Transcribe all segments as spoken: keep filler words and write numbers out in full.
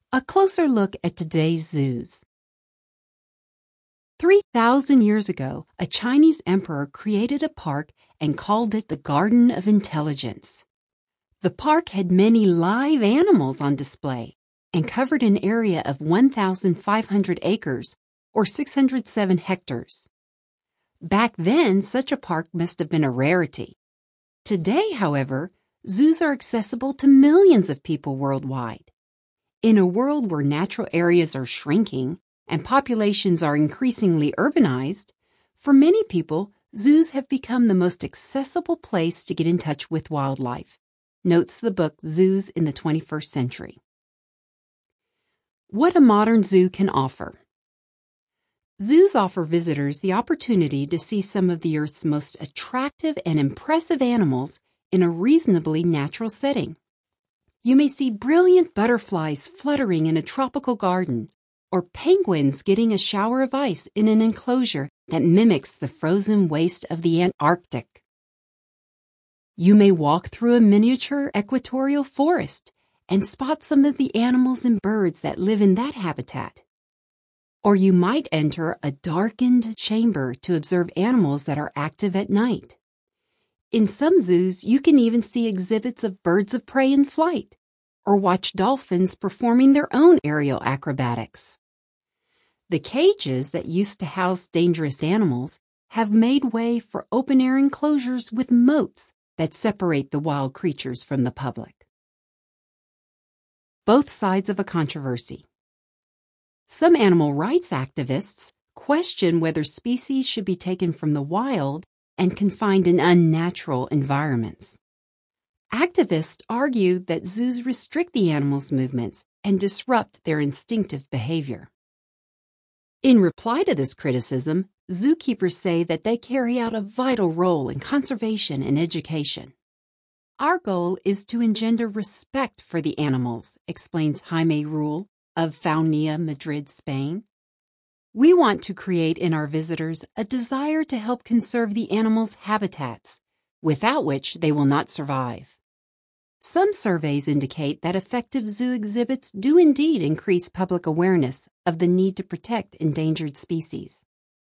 A closer look at today's zoos. three thousand years ago, a Chinese emperor created a park and called it the Garden of Intelligence. The park had many live animals on display and covered an area of one thousand five hundred acres, or six hundred seven hectares. Back then, such a park must have been a rarity. Today, however, zoos are accessible to millions of people worldwide. In a world where natural areas are shrinking and populations are increasingly urbanized, for many people, zoos have become the most accessible place to get in touch with wildlife, notes the book Zoos in the twenty-first Century. What a modern zoo can offer. Zoos offer visitors the opportunity to see some of the Earth's most attractive and impressive animals in a reasonably natural setting. You may see brilliant butterflies fluttering in a tropical garden, or penguins getting a shower of ice in an enclosure that mimics the frozen waste of the Antarctic. You may walk through a miniature equatorial forest and spot some of the animals and birds that live in that habitat. Or you might enter a darkened chamber to observe animals that are active at night. In some zoos, you can even see exhibits of birds of prey in flight, or watch dolphins performing their own aerial acrobatics. The cages that used to house dangerous animals have made way for open-air enclosures with moats that separate the wild creatures from the public. Both sides of a controversy. Some animal rights activists question whether species should be taken from the wild and confined in unnatural environments. Activists argue that zoos restrict the animals' movements and disrupt their instinctive behavior. In reply to this criticism, zookeepers say that they carry out a vital role in conservation and education. Our goal is to engender respect for the animals, explains Jaime Rull of Faunia, Madrid, Spain. We want to create in our visitors a desire to help conserve the animals' habitats, without which they will not survive. Some surveys indicate that effective zoo exhibits do indeed increase public awareness of the need to protect endangered species.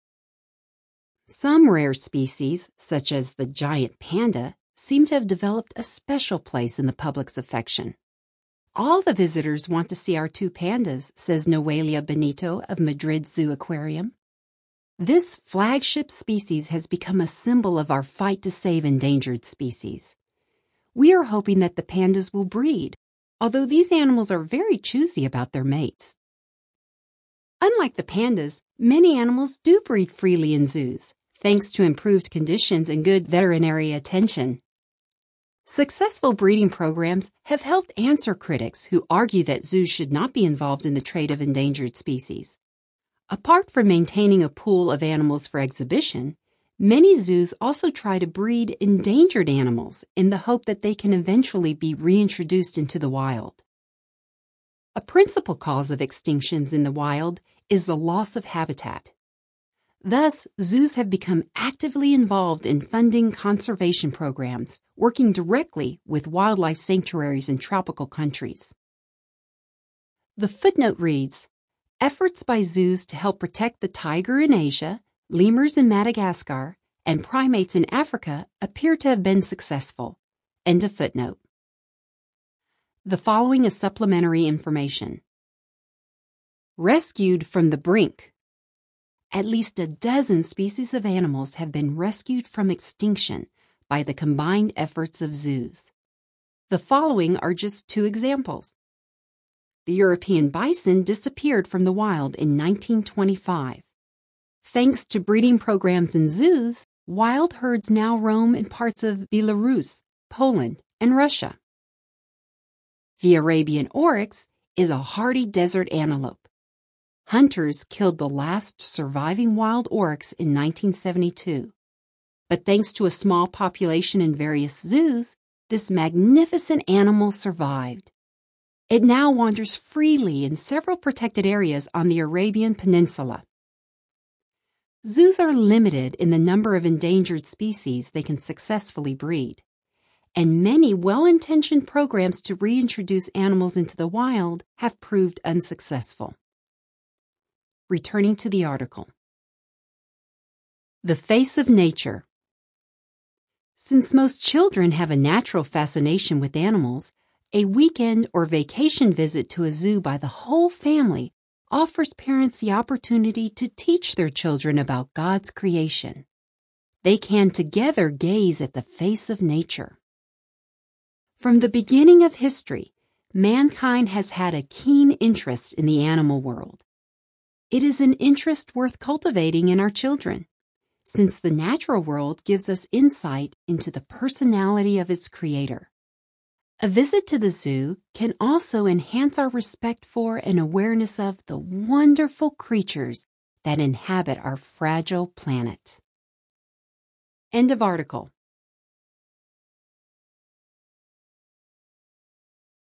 Some rare species, such as the giant panda, seem to have developed a special place in the public's affection. All the visitors want to see our two pandas, says Noelia Benito of Madrid Zoo Aquarium. This flagship species has become a symbol of our fight to save endangered species. We are hoping that the pandas will breed, although these animals are very choosy about their mates. Unlike the pandas, many animals do breed freely in zoos, thanks to improved conditions and good veterinary attention. Successful breeding programs have helped answer critics who argue that zoos should not be involved in the trade of endangered species. Apart from maintaining a pool of animals for exhibition, many zoos also try to breed endangered animals in the hope that they can eventually be reintroduced into the wild. A principal cause of extinctions in the wild is the loss of habitat. Thus, zoos have become actively involved in funding conservation programs, working directly with wildlife sanctuaries in tropical countries. The footnote reads, efforts by zoos to help protect the tiger in Asia, lemurs in Madagascar, and primates in Africa appear to have been successful. End of footnote. The following is supplementary information. Rescued from the brink. At least a dozen species of animals have been rescued from extinction by the combined efforts of zoos. The following are just two examples. The European bison disappeared from the wild in nineteen twenty-five. Thanks to breeding programs in zoos, wild herds now roam in parts of Belarus, Poland, and Russia. The Arabian oryx is a hardy desert antelope. Hunters killed the last surviving wild oryx in nineteen seventy-two. But thanks to a small population in various zoos, this magnificent animal survived. It now wanders freely in several protected areas on the Arabian Peninsula. Zoos are limited in the number of endangered species they can successfully breed. and many well-intentioned programs to reintroduce animals into the wild have proved unsuccessful. Returning to the article. The face of nature. Since most children have a natural fascination with animals, a weekend or vacation visit to a zoo by the whole family offers parents the opportunity to teach their children about God's creation. They can together gaze at the face of nature. From the beginning of history, mankind has had a keen interest in the animal world. It is an interest worth cultivating in our children, since the natural world gives us insight into the personality of its creator. A visit to the zoo can also enhance our respect for and awareness of the wonderful creatures that inhabit our fragile planet. End of article.